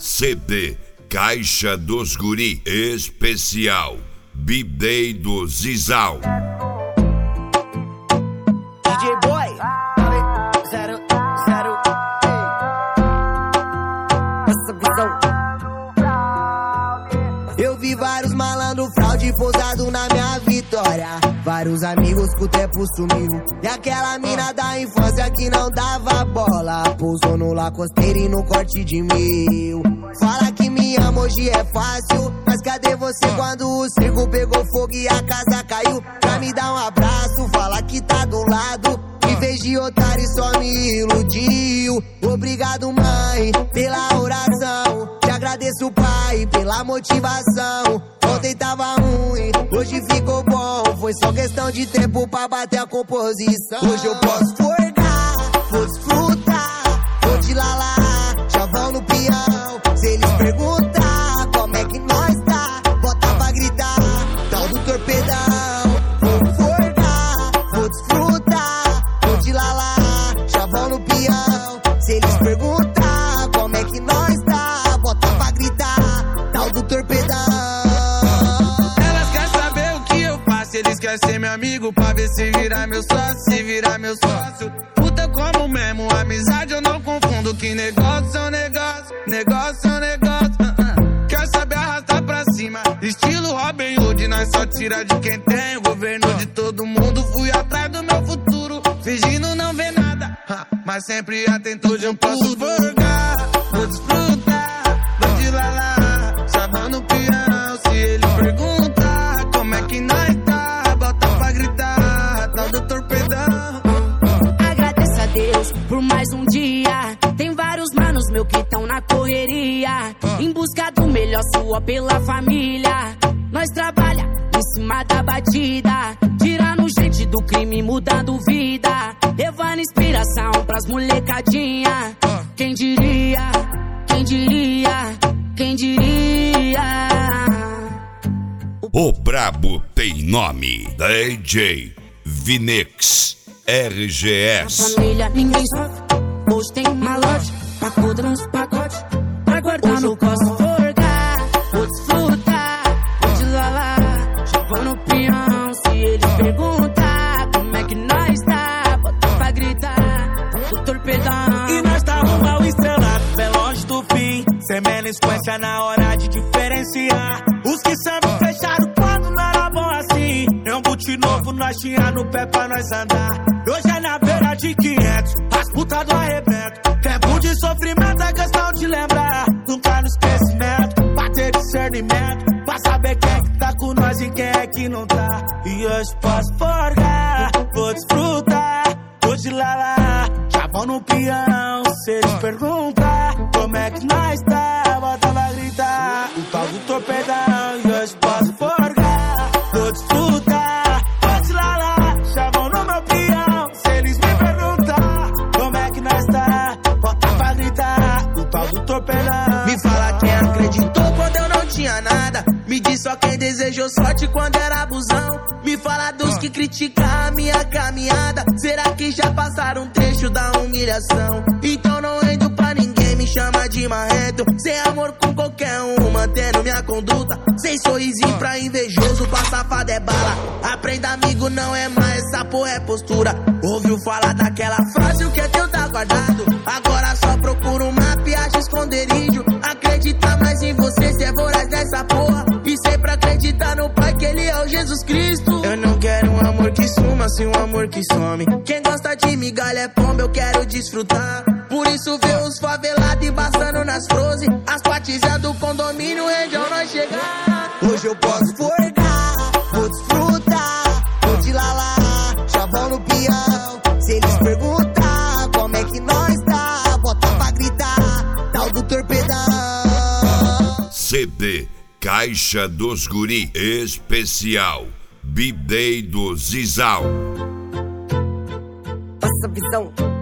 CD Caixa dos Guri especial B-Day do Zizal. DJ Boy 00 essa visão. Eu vi vários malandros fraude pousado na minha vitória. Vários amigos que o tempo sumiu. E aquela mina da infância que não dava bola pousou no Lacosteiro e no corte de 1000. Fala que me ama, hoje é fácil, mas cadê você quando o circo pegou fogo e a casa caiu? Pra me dar um abraço, fala que tá do lado. Em vez de otário só me iludiu. Obrigado, mãe, pela oração. Te agradeço, pai, pela motivação. Ontem tava ruim, hoje ficou bom. Foi só questão de tempo pra bater a composição. Hoje eu posso forgar, vou desfrutar, vou te lalar, chavão no peão. Se eles perguntar como é que nós tá, bota pra gritar, tal do torpedão. Vou forgar, vou desfrutar, vou te lalar, chavão no peão. Se eles perguntar como é que nós tá, bota pra gritar, tal do torpedão. Eles querem ser meu amigo pra ver se virar meu sócio, se virar meu sócio. Puta como mesmo, amizade eu não confundo. Que negócio é um negócio, negócio é um negócio. Quer saber arrastar pra cima, estilo Robin Hood. Nós só tira de quem tem, o governo de todo mundo. Fui atrás do meu futuro, fingindo não ver nada, mas sempre atento. Hoje eu posso forgar, vou desfrutar, vou de lalá, sabão no peão. Se eles perguntar como é que nós por mais um dia. Tem vários manos meu que tão na correria, em busca do melhor sua pela família. Nós trabalha em cima da batida, tirando gente do crime, mudando vida, levando inspiração pras molecadinha. Quem diria, quem diria, quem diria. O brabo tem nome, DJ Vinix RGS. Família ninguém sofre, hoje tem malote, pacuda nos pacotes, pra guardar no costo. Forgar, vou desfrutar, vou de lalar, chavão no peão. Se eles perguntar como é que nós tá, bota pra gritar, do torpedão. E nós tá rumo ao estrelado, bem longe do fim, sem menosquência na hora de diferenciar. Os que são fecharam quando não era bom assim. É um boot novo, nós tinha no pé pra nós andar. Hoje é na beira de 500, as putas do arrebento. Tempo de sofrimento é questão de lembrar, nunca no esquecimento. Bater discernimento, pra saber quem é que tá com nós e quem é que não tá. E hoje posso forgar, vou desfrutar, vou de lalar, chavão no peão. Se eles perguntar como é que nós tá, bota pra gritar, o tal do torpedão. E hoje posso forgar, vou desfrutar, vou de lalar, chavão no meu peão. Se eles me perguntar como é que nós tá, bota pra gritar, o tal do torpedão. Me fala quem acreditou quando eu não tinha nada. Me diz só quem desejou sorte quando era abusão. Me fala dos que criticam a minha caminhada. Será que já passaram um trecho da humilhação? Então não rendo pra ninguém, me chama de marrento. Sem amor com qualquer um, mantendo minha conduta. Sem sorrisinho pra invejoso, pra safado é bala. Aprenda amigo, não é mais, essa porra é postura. Ouviu falar daquela frase, o que é teu tá guardado. Agora só procura um mapa e acha esconderijo. Acredita mais em você, cê é voraz nessa porra. E sempre acreditar no Pai, que Ele é o Jesus Cristo. Eu não quero um amor que suma, sim um amor que some. Quem gosta de migalha é pomba, eu quero desfrutar. Por isso vê os favelados embaçando nas frose. As patizas do condomínio, onde nós chegar. Hoje eu posso forgar, vou desfrutar, vou te lalar, chavão no peão. Se eles perguntar como é que nós tá, bota pra gritar, tal do torpedão. CD Caixa dos Guri especial B-Day do Zizal. Essa visão.